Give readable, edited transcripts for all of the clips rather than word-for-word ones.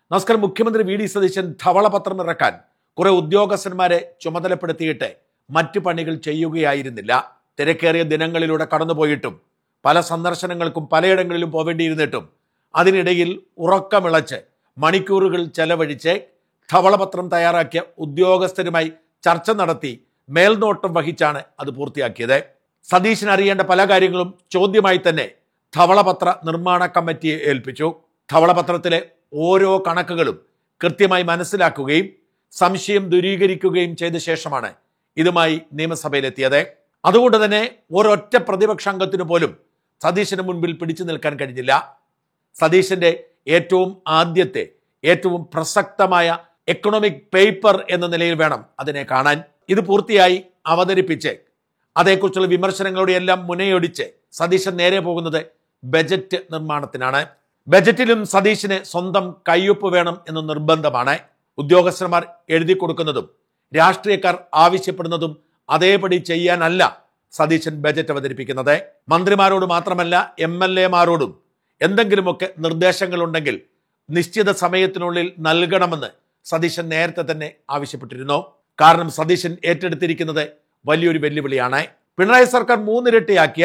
നമസ്കാരം. മുഖ്യമന്ത്രി V D Satheesan ധവളപത്രം ഇറക്കാൻ കുറെ ഉദ്യോഗസ്ഥന്മാരെ ചുമതലപ്പെടുത്തിയിട്ട് മറ്റു പണികൾ ചെയ്യുകയായിരുന്നില്ല. തിരക്കേറിയ ദിനങ്ങളിലൂടെ കടന്നുപോയിട്ടും പല സന്ദർശനങ്ങൾക്കും പലയിടങ്ങളിലും പോവേണ്ടിയിരുന്നിട്ടും അതിനിടയിൽ ഉറക്കമിളച്ച് മണിക്കൂറുകൾ ചെലവഴിച്ച് ധവളപത്രം തയ്യാറാക്കിയ ഉദ്യോഗസ്ഥരുമായി ചർച്ച നടത്തി മേൽനോട്ടം വഹിച്ചാണ് അത് പൂർത്തിയാക്കിയത്. സതീശൻ അറിയേണ്ട പല കാര്യങ്ങളും ചോദ്യമായി തന്നെ ധവളപത്ര നിർമ്മാണ കമ്മിറ്റിയെ ഏൽപ്പിച്ചു. ധവളപത്രത്തിലെ ഓരോ കണക്കുകളും കൃത്യമായി മനസ്സിലാക്കുകയും സംശയം ദൂരീകരിക്കുകയും ചെയ്ത ശേഷമാണ് ഇതുമായി നിയമസഭയിലെത്തിയത്. അതുകൊണ്ട് തന്നെ ഒരൊറ്റ പ്രതിപക്ഷ അംഗത്തിനു പോലും സതീശന് മുൻപിൽ പിടിച്ചു നിൽക്കാൻ കഴിഞ്ഞില്ല. സതീശന്റെ ഏറ്റവും ആദ്യത്തെ ഏറ്റവും പ്രസക്തമായ എക്കണോമിക് പേപ്പർ എന്ന നിലയിൽ വേണം അതിനെ കാണാൻ. ഇത് പൂർത്തിയായി അവതരിപ്പിച്ച് അതേക്കുറിച്ചുള്ള വിമർശനങ്ങളുടെ എല്ലാം മുനയൊടിച്ച് സതീശൻ നേരെ പോകുന്നത് ബജറ്റ് നിർമ്മാണത്തിനാണ്. ബജറ്റിലും സതീശന് സ്വന്തം കയ്യൊപ്പ് വേണം എന്ന് നിർബന്ധമാണ്. ഉദ്യോഗസ്ഥന്മാർ എഴുതി കൊടുക്കുന്നതും രാഷ്ട്രീയക്കാർ ആവശ്യപ്പെടുന്നതും അതേപടി ചെയ്യാനല്ല സതീശൻ ബജറ്റ് അവതരിപ്പിക്കുന്നത്. മന്ത്രിമാരോട് മാത്രമല്ല MLA മാരോടും എന്തെങ്കിലുമൊക്കെ നിർദ്ദേശങ്ങളുണ്ടെങ്കിൽ നിശ്ചിത സമയത്തിനുള്ളിൽ നൽകണമെന്ന് സതീശൻ നേരത്തെ തന്നെ ആവശ്യപ്പെട്ടിരുന്നു. കാരണം സതീശൻ ഏറ്റെടുത്തിരിക്കുന്നത് വലിയൊരു വെല്ലുവിളിയാണ്. പിണറായി സർക്കാർ 3 ഇരട്ടിയാക്കിയ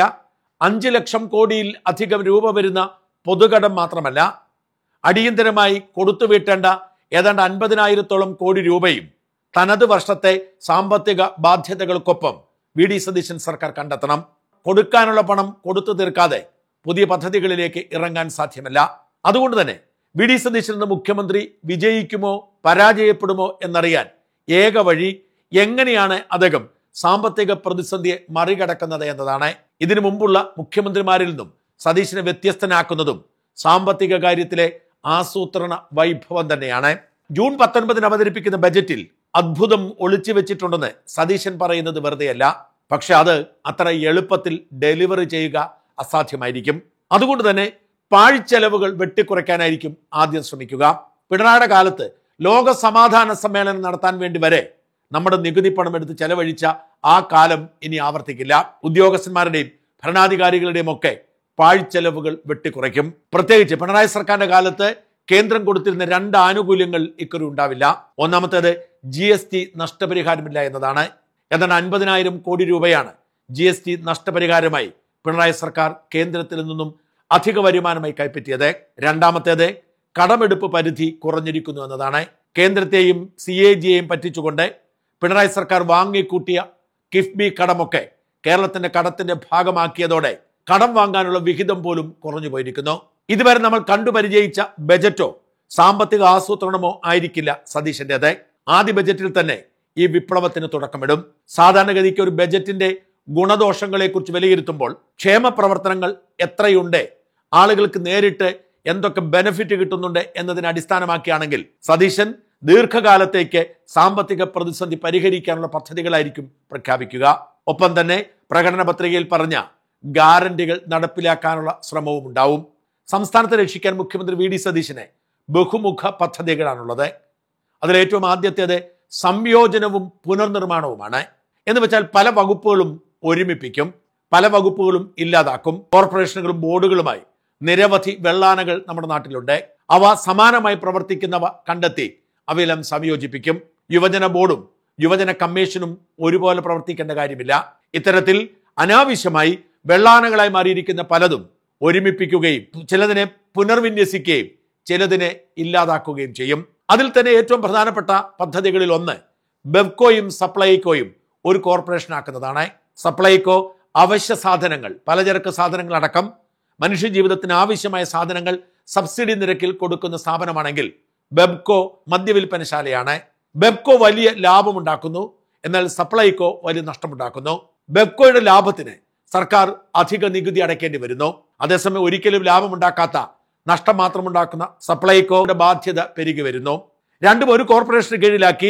5 ലക്ഷം കോടിയിൽ അധികം രൂപ വരുന്ന പൊതുകടം മാത്രമല്ല, അടിയന്തരമായി കൊടുത്തുവീട്ടേണ്ട ഏതാണ്ട് 50,000-ഓളം കോടി രൂപയും തനത് വർഷത്തെ സാമ്പത്തിക ബാധ്യതകൾക്കൊപ്പം വി ഡി സതീശൻ സർക്കാർ കണ്ടെത്തണം. കൊടുക്കാനുള്ള പണം കൊടുത്തു തീർക്കാതെ പുതിയ പദ്ധതികളിലേക്ക് ഇറങ്ങാൻ സാധ്യമല്ല. അതുകൊണ്ട് തന്നെ വി ഡി സതീശൻ എന്ന മുഖ്യമന്ത്രി വിജയിക്കുമോ പരാജയപ്പെടുമോ എന്നറിയാൻ ഏക വഴി എങ്ങനെയാണ് അദ്ദേഹം സാമ്പത്തിക പ്രതിസന്ധിയെ മറികടക്കുന്നത് എന്നതാണ്. ഇതിനു മുമ്പുള്ള മുഖ്യമന്ത്രിമാരിൽ നിന്നും സതീശനെ വ്യത്യസ്തനാക്കുന്നതും സാമ്പത്തിക കാര്യത്തിലെ ആസൂത്രണ വൈഭവം തന്നെയാണ്. ജൂൺ 19 അവതരിപ്പിക്കുന്ന ബജറ്റിൽ അത്ഭുതം ഒളിച്ചു വെച്ചിട്ടുണ്ടെന്ന് സതീശൻ പറയുന്നത് വെറുതെയല്ല. പക്ഷെ അത് അത്ര എളുപ്പത്തിൽ ഡെലിവറി ചെയ്യുക അസാധ്യമായിരിക്കും. അതുകൊണ്ട് തന്നെ പാഴ്ചെലവുകൾ വെട്ടിക്കുറയ്ക്കാനായിരിക്കും ആദ്യം ശ്രമിക്കുക. പിണറായിയുടെ കാലത്ത് ലോക സമാധാന സമ്മേളനം നടത്താൻ വേണ്ടി വരെ നമ്മുടെ നികുതി പണം എടുത്ത് ചെലവഴിച്ച ആ കാലം ഇനി ആവർത്തിക്കില്ല. ഉദ്യോഗസ്ഥന്മാരുടെയും ഭരണാധികാരികളുടെയും ഒക്കെ പാഴ്ചെലവുകൾ വെട്ടിക്കുറയ്ക്കും. പ്രത്യേകിച്ച് പിണറായി സർക്കാരിന്റെ കാലത്ത് കേന്ദ്രം കൊടുത്തിരുന്ന 2 ആനുകൂല്യങ്ങൾ ഇക്കുറി ഉണ്ടാവില്ല. ഒന്നാമത്തേത് GST നഷ്ടപരിഹാരമില്ല എന്നതാണ്. ഏതാണ്ട് 50,000 കോടി രൂപയാണ് GST നഷ്ടപരിഹാരമായി പിണറായി സർക്കാർ കേന്ദ്രത്തിൽ നിന്നും അധിക വരുമാനമായി കൈപ്പറ്റിയത്. രണ്ടാമത്തേത് കടമെടുപ്പ് പരിധി കുറഞ്ഞിരിക്കുന്നു എന്നതാണ്. കേന്ദ്രത്തെയും CAG-യെയും പറ്റിച്ചുകൊണ്ട് പിണറായി സർക്കാർ വാങ്ങിക്കൂട്ടിയ കിഫ്ബി കടമൊക്കെ കേരളത്തിന്റെ കടത്തിന്റെ ഭാഗമാക്കിയതോടെ കടം വാങ്ങാനുള്ള വിഹിതം പോലും കുറഞ്ഞു പോയിരിക്കുന്നു. ഇതുവരെ നമ്മൾ കണ്ടുപരിചയിച്ച ബജറ്റോ സാമ്പത്തിക ആസൂത്രണമോ ആയിരിക്കില്ല സതീശന്റേത്. ആദ്യ ബജറ്റിൽ തന്നെ ഈ വിപ്ലവത്തിന് തുടക്കമിടും. സാധാരണഗതിക്ക് ഒരു ബജറ്റിന്റെ ഗുണദോഷങ്ങളെ കുറിച്ച് വിലയിരുത്തുമ്പോൾ ക്ഷേമ പ്രവർത്തനങ്ങൾ എത്രയുണ്ട്, ആളുകൾക്ക് നേരിട്ട് എന്തൊക്കെ ബെനിഫിറ്റ് കിട്ടുന്നുണ്ട് എന്നതിനെ അടിസ്ഥാനമാക്കിയാണെങ്കിൽ സതീശൻ ദീർഘകാലത്തേക്ക് സാമ്പത്തിക പ്രതിസന്ധി പരിഹരിക്കാനുള്ള പദ്ധതികളായിരിക്കും പ്രഖ്യാപിക്കുക. ഒപ്പം തന്നെ പ്രകടന പത്രികയിൽ പറഞ്ഞ ഗ്യാരണ്ടികൾ നടപ്പിലാക്കാനുള്ള ശ്രമവും ഉണ്ടാവും. സംസ്ഥാനത്തെ രക്ഷിക്കാൻ മുഖ്യമന്ത്രി വി ഡി സതീശന് ബഹുമുഖ പദ്ധതികളാണുള്ളത്. അതിലേറ്റവും ആദ്യത്തേത് സംയോജനവും പുനർനിർമ്മാണവുമാണ്. എന്ന് വെച്ചാൽ പല വകുപ്പുകളും ഒരുമിപ്പിക്കും, പല വകുപ്പുകളും ഇല്ലാതാക്കും. കോർപ്പറേഷനുകളും ബോർഡുകളുമായി നിരവധി വെള്ളാനകൾ നമ്മുടെ നാട്ടിലുണ്ട്. അവ സമാനമായി പ്രവർത്തിക്കുന്നവ കണ്ടെത്തി അവയെല്ലാം സംയോജിപ്പിക്കും. യുവജന ബോർഡും യുവജന കമ്മീഷനും ഒരുപോലെ പ്രവർത്തിക്കേണ്ട കാര്യമില്ല. ഇത്തരത്തിൽ അനാവശ്യമായി വെള്ളാനകളായി മാറിയിരിക്കുന്ന പലതും ഒരുമിപ്പിക്കുകയും ചിലതിനെ പുനർവിന്യസിക്കുകയും ചിലതിനെ ഇല്ലാതാക്കുകയും ചെയ്യും. അതിൽ തന്നെ ഏറ്റവും പ്രധാനപ്പെട്ട പദ്ധതികളിൽ ഒന്ന് ബെവ്കോയും സപ്ലൈകോയും ഒരു കോർപ്പറേഷൻ ആക്കുന്നതാണ്. സപ്ലൈകോ അവശ്യ സാധനങ്ങൾ, പലചരക്ക് സാധനങ്ങൾ അടക്കം മനുഷ്യജീവിതത്തിന് ആവശ്യമായ സാധനങ്ങൾ സബ്സിഡി നിരക്കിൽ കൊടുക്കുന്ന സ്ഥാപനമാണെങ്കിൽ ബെബ്കോ മദ്യവിൽപ്പനശാലയാണ്. ബെബ്കോ വലിയ ലാഭമുണ്ടാക്കുന്നു, എന്നാൽ സപ്ലൈകോ വലിയ നഷ്ടമുണ്ടാക്കുന്നു. ബെബ്കോയുടെ ലാഭത്തിന് സർക്കാർ അധിക നികുതി അടയ്ക്കേണ്ടി വരുന്നു. അതേസമയം ഒരിക്കലും ലാഭമുണ്ടാക്കാത്ത നഷ്ടം മാത്രമുണ്ടാക്കുന്ന സപ്ലൈകോയുടെ ബാധ്യത പെരുകി വരുന്നു. രണ്ടും ഒരു കോർപ്പറേഷന് കീഴിലാക്കി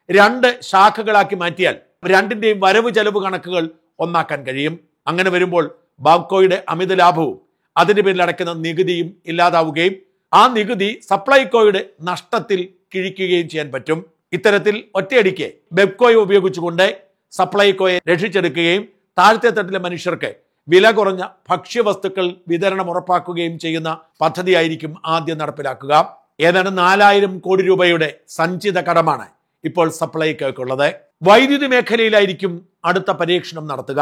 2 ശാഖകളാക്കി മാറ്റിയാൽ രണ്ടിന്റെയും വരവ് ചെലവ് കണക്കുകൾ ഒന്നാക്കാൻ കഴിയും. അങ്ങനെ വരുമ്പോൾ ബാബ്കോയുടെ അമിത ലാഭവും അതിന്റെ പേരിൽ അടയ്ക്കുന്ന നികുതിയും ഇല്ലാതാവുകയും ആ നികുതി സപ്ലൈകോയുടെ നഷ്ടത്തിൽ കിഴിക്കുകയും ചെയ്യാൻ പറ്റും. ഇത്തരത്തിൽ ഒറ്റയടിക്ക് ബെബ്കോയെ ഉപയോഗിച്ചുകൊണ്ട് സപ്ലൈകോയെ രക്ഷിച്ചെടുക്കുകയും താഴത്തെ തട്ടിലെ മനുഷ്യർക്ക് വില കുറഞ്ഞ ഭക്ഷ്യവസ്തുക്കൾ വിതരണം ഉറപ്പാക്കുകയും ചെയ്യുന്ന പദ്ധതിയായിരിക്കും ആദ്യം നടപ്പിലാക്കുക. ഏതാണ്ട് 4000 കോടി രൂപയുടെ സഞ്ചിത കടമാണ് ഇപ്പോൾ സപ്ലൈകോയ്ക്കുള്ളത്. വൈദ്യുതി മേഖലയിലായിരിക്കും അടുത്ത പരീക്ഷണം നടത്തുക.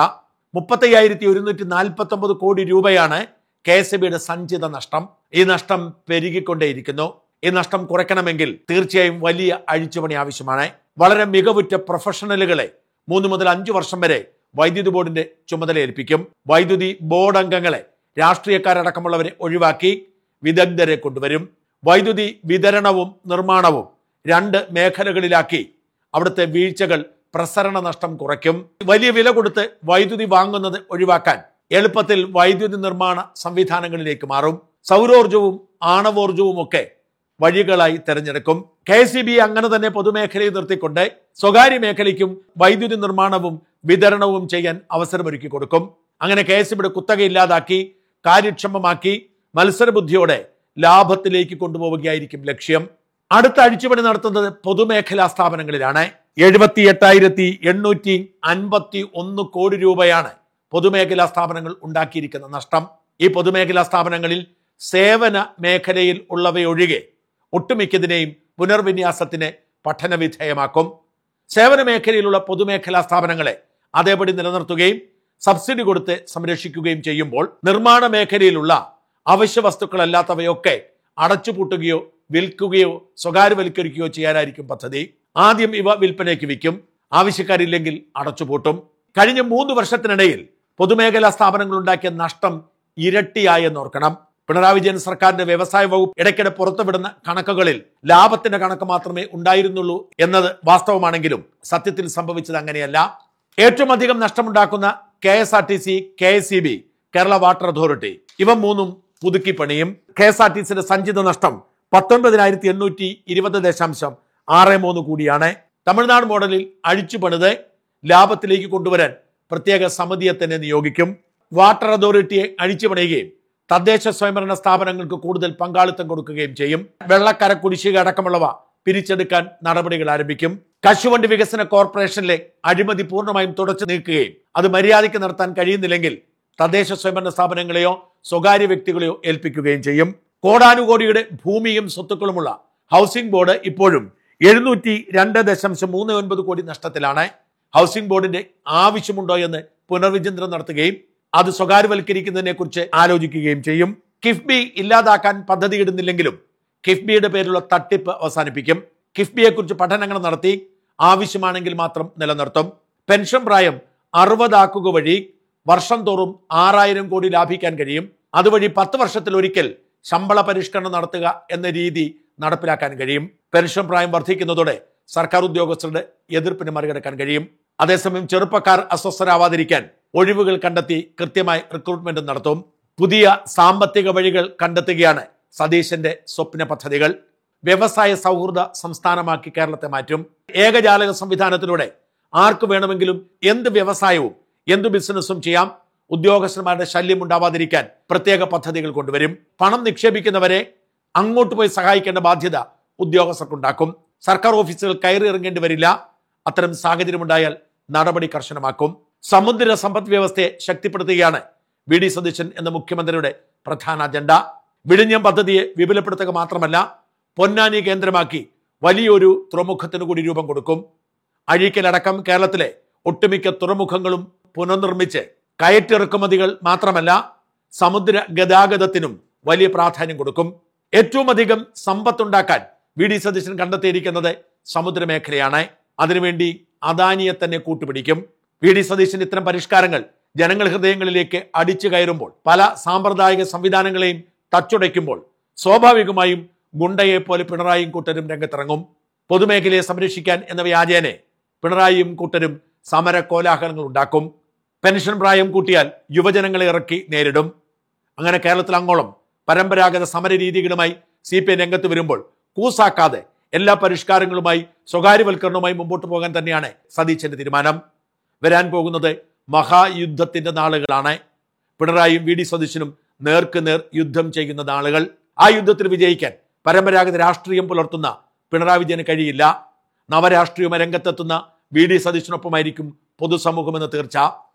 35,149 കോടി രൂപയാണ് KSEBിയുടെ സഞ്ചിത നഷ്ടം. ഈ നഷ്ടം പെരുകിക്കൊണ്ടേയിരിക്കുന്നു. ഈ നഷ്ടം കുറയ്ക്കണമെങ്കിൽ തീർച്ചയായും വലിയ അഴിച്ചുപണി ആവശ്യമാണ്. വളരെ മികവുറ്റ പ്രൊഫഷണലുകളെ 3 മുതൽ 5 വർഷം വരെ വൈദ്യുതി ബോർഡിന്റെ ചുമതല ഏൽപ്പിക്കും. വൈദ്യുതി ബോർഡ് അംഗങ്ങളെ രാഷ്ട്രീയക്കാരടക്കമുള്ളവരെ ഒഴിവാക്കി വിദഗ്ധരെ കൊണ്ടുവരും. വൈദ്യുതി വിതരണവും നിർമ്മാണവും 2 മേഖലകളിലാക്കി അവിടുത്തെ വീഴ്ചകൾ, പ്രസരണ നഷ്ടം കുറയ്ക്കും. വലിയ വില കൊടുത്ത് വൈദ്യുതി വാങ്ങുന്നത് ഒഴിവാക്കാൻ എളുപ്പത്തിൽ വൈദ്യുതി നിർമ്മാണ സംവിധാനങ്ങളിലേക്ക് മാറും. സൗരോർജവും ആണവോർജവും ഒക്കെ വഴികളായി തെരഞ്ഞെടുക്കും. KSEB അങ്ങനെ തന്നെ പൊതുമേഖലയിൽ നിർത്തിക്കൊണ്ട് സ്വകാര്യ മേഖലയ്ക്കും വൈദ്യുതി നിർമ്മാണവും വിതരണവും ചെയ്യാൻ അവസരമൊരുക്കി കൊടുക്കും. അങ്ങനെ KSEBിയുടെ കുത്തക ഇല്ലാതാക്കി കാര്യക്ഷമമാക്കി മത്സരബുദ്ധിയോടെ ലാഭത്തിലേക്ക് കൊണ്ടുപോവുകയായിരിക്കും ലക്ഷ്യം. അടുത്ത അഴിച്ചുപണി നടത്തുന്നത് പൊതുമേഖലാ സ്ഥാപനങ്ങളിലാണ്. 78,851 കോടി രൂപയാണ് പൊതുമേഖലാ സ്ഥാപനങ്ങൾ ഉണ്ടാക്കിയിരിക്കുന്ന നഷ്ടം. ഈ പൊതുമേഖലാ സ്ഥാപനങ്ങളിൽ സേവന മേഖലയിൽ ഉള്ളവയൊഴികെ ഒട്ടുമിക്കതിനെയും പുനർവിന്യാസത്തിന് പഠനവിധേയമാക്കും. സേവന മേഖലയിലുള്ള പൊതുമേഖലാ സ്ഥാപനങ്ങളെ അതേപടി നിലനിർത്തുകയും സബ്സിഡി കൊടുത്ത് സംരക്ഷിക്കുകയും ചെയ്യുമ്പോൾ നിർമ്മാണ മേഖലയിലുള്ള അവശ്യ വസ്തുക്കളല്ലാത്തവയൊക്കെ അടച്ചുപൂട്ടുകയോ വിൽക്കുകയോ സ്വകാര്യവൽക്കരിക്കുകയോ ചെയ്യാനായിരിക്കും പദ്ധതി. ആദ്യം ഇവ വിൽപ്പനയ്ക്ക് വിൽക്കും. ആവശ്യക്കാരില്ലെങ്കിൽ അടച്ചുപൂട്ടും. കഴിഞ്ഞ 3 വർഷത്തിനിടയിൽ പൊതുമേഖലാ സ്ഥാപനങ്ങൾ ഉണ്ടാക്കിയ നഷ്ടം ഇരട്ടിയായെന്നോർക്കണം. പിണറായി വിജയൻ സർക്കാരിന്റെ വ്യവസായ വകുപ്പ് ഇടയ്ക്കിടെ പുറത്തുവിടുന്ന കണക്കുകളിൽ ലാഭത്തിന്റെ കണക്ക് മാത്രമേ ഉണ്ടായിരുന്നുള്ളൂ എന്നത് വാസ്തവമാണെങ്കിലും സത്യത്തിൽ സംഭവിച്ചത് അങ്ങനെയല്ല. ഏറ്റവും അധികം നഷ്ടമുണ്ടാക്കുന്ന KSRTC, KSEB, Kerala water authority ഇവ 3ഉം പുതുക്കി പണിയും. KSRTCയുടെ സഞ്ചിത നഷ്ടം 19,820.63 കോടിയാണ്. തമിഴ്നാട് മോഡലിൽ അഴിച്ചു പണിത് ലാഭത്തിലേക്ക് കൊണ്ടുവരാൻ പ്രത്യേക സമിതിയെ തന്നെ നിയോഗിക്കും. വാട്ടർ അതോറിറ്റിയെ അഴിച്ചു പണിയുകയും തദ്ദേശ സ്വയംഭരണ സ്ഥാപനങ്ങൾക്ക് കൂടുതൽ പങ്കാളിത്തം കൊടുക്കുകയും ചെയ്യും. വെള്ളക്കര കുടിശ്ശിക അടക്കമുള്ളവ പിരിച്ചെടുക്കാൻ നടപടികൾ ആരംഭിക്കും. കശുവണ്ടി വികസന കോർപ്പറേഷനിലെ അഴിമതി പൂർണ്ണമായും തുടച്ചു നീക്കുകയും അത് മര്യാദയ്ക്ക് നടത്താൻ കഴിയുന്നില്ലെങ്കിൽ തദ്ദേശ സ്വയംഭരണ സ്ഥാപനങ്ങളെയോ സ്വകാര്യ വ്യക്തികളെയോ ഏൽപ്പിക്കുകയും ചെയ്യും. കോടാനുകോടിയുടെ ഭൂമിയും സ്വത്തുക്കളുമുള്ള ഹൗസിംഗ് ബോർഡ് ഇപ്പോഴും 702.39 കോടി നഷ്ടത്തിലാണ്. ഹൗസിംഗ് ബോർഡിന്റെ ആവശ്യമുണ്ടോ എന്ന് പുനർവിചിന്തനം നടത്തുകയും അത് സ്വകാര്യവൽക്കരിക്കുന്നതിനെ കുറിച്ച് ആലോചിക്കുകയും ചെയ്യും. കിഫ്ബി ഇല്ലാതാക്കാൻ പദ്ധതിയിടുന്നില്ലെങ്കിലും കിഫ്ബിയുടെ പേരിലുള്ള തട്ടിപ്പ് അവസാനിപ്പിക്കും. കിഫ്ബിയെ കുറിച്ച് പഠനങ്ങൾ നടത്തി ആവശ്യമാണെങ്കിൽ മാത്രം നിലനിർത്തും. പെൻഷൻ പ്രായം 60 ആക്കുക വഴി വർഷം തോറും 6000 കോടി ലാഭിക്കാൻ കഴിയും. അതുവഴി 10 വർഷത്തിലൊരിക്കൽ ശമ്പള പരിഷ്കരണം നടത്തുക എന്ന രീതി നടപ്പിലാക്കാൻ കഴിയും. പെൻഷൻ പ്രായം വർദ്ധിക്കുന്നതോടെ സർക്കാർ ഉദ്യോഗസ്ഥരുടെ എതിർപ്പിന് മറികടക്കാൻ കഴിയും. അതേസമയം ചെറുപ്പക്കാർ അസ്വസ്ഥരാവാതിരിക്കാൻ ഒഴിവുകൾ കണ്ടെത്തി കൃത്യമായി റിക്രൂട്ട്മെന്റ് നടത്തും. പുതിയ സാമ്പത്തിക വഴികൾ കണ്ടെത്തുകയാണ് സതീശന്റെ സ്വപ്ന പദ്ധതികൾ. വ്യവസായ സൗഹൃദ സംസ്ഥാനമാക്കി കേരളത്തെ മാറ്റും. ഏകജാലക സംവിധാനത്തിലൂടെ ആർക്ക് വേണമെങ്കിലും എന്ത് വ്യവസായവും എന്ത് ബിസിനസ്സും ചെയ്യാം. ഉദ്യോഗസ്ഥന്മാരുടെ ശല്യം ഉണ്ടാവാതിരിക്കാൻ പ്രത്യേക പദ്ധതികൾ കൊണ്ടുവരും. പണം നിക്ഷേപിക്കുന്നവരെ അങ്ങോട്ട് പോയി സഹായിക്കേണ്ട ബാധ്യത ഉദ്യോഗസ്ഥർക്കുണ്ടാക്കും. സർക്കാർ ഓഫീസുകൾ കയറി ഇറങ്ങേണ്ടി വരില്ല. അത്തരം സാഹചര്യമുണ്ടായാൽ നടപടി കർശനമാക്കും. സമുദ്ര സമ്പദ് വ്യവസ്ഥയെ ശക്തിപ്പെടുത്തുകയാണ് VD സതീശൻ എന്ന മുഖ്യമന്ത്രിയുടെ പ്രധാന അജണ്ട. വിഴിഞ്ഞം പദ്ധതിയെ വിപുലപ്പെടുത്തുക മാത്രമല്ല പൊന്നാനി കേന്ദ്രമാക്കി വലിയൊരു തുറമുഖത്തിന് കൂടി രൂപം കൊടുക്കും. അഴീക്കലടക്കം കേരളത്തിലെ ഒട്ടുമിക്ക തുറമുഖങ്ങളും പുനർനിർമ്മിച്ച് കയറ്റിറക്കുമതികൾ മാത്രമല്ല സമുദ്ര ഗതാഗതത്തിനും വലിയ പ്രാധാന്യം കൊടുക്കും. ഏറ്റവും അധികം സമ്പത്തുണ്ടാക്കാൻ VD സതീശൻ കണ്ടെത്തിയിരിക്കുന്നത് സമുദ്രമേഖലയാണ്. അതിനുവേണ്ടി അദാനിയെ തന്നെ കൂട്ടുപിടിക്കും. VD സതീശൻ ഇത്തരം പരിഷ്കാരങ്ങൾ ജനങ്ങൾ ഹൃദയങ്ങളിലേക്ക് അടിച്ചു കയറുമ്പോൾ പല സാമ്പ്രദായിക സംവിധാനങ്ങളെയും തച്ചുടയ്ക്കുമ്പോൾ സ്വാഭാവികമായും ഗുണ്ടയെ പോലെ പിണറായിയും കൂട്ടരും രംഗത്തിറങ്ങും. പൊതുമേഖലയെ സംരക്ഷിക്കാൻ എന്ന വ്യാജേനെ പിണറായിയും കൂട്ടരും സമര കോലാഹലങ്ങൾ ഉണ്ടാക്കും. പെൻഷൻ പ്രായം കൂട്ടിയാൽ യുവജനങ്ങളെ ഇറക്കി നേരിടും. അങ്ങനെ കേരളത്തിൽ അങ്ങോളം പരമ്പരാഗത സമര രീതികളുമായി CPI രംഗത്ത് വരുമ്പോൾ കൂസാക്കാതെ എല്ലാ പരിഷ്കാരങ്ങളുമായി സ്വകാര്യവൽക്കരണവുമായി മുമ്പോട്ട് പോകാൻ തന്നെയാണ് സതീശന്റെ തീരുമാനം. വരാൻ പോകുന്നത് മഹായുദ്ധത്തിന്റെ നാളുകളാണ്. പിണറായിയും VD സതീശനും നേർക്കുനേർ യുദ്ധം ചെയ്യുന്ന നാളുകൾ. ആ യുദ്ധത്തിൽ വിജയിക്കാൻ പരമ്പരാഗത രാഷ്ട്രീയം പുലർത്തുന്ന പിണറായി വിജയന് കഴിയില്ല. നവരാഷ്ട്രീയ രംഗത്തെത്തുന്ന VD സതീശനൊപ്പമായിരിക്കും പൊതുസമൂഹമെന്ന് തീർച്ച.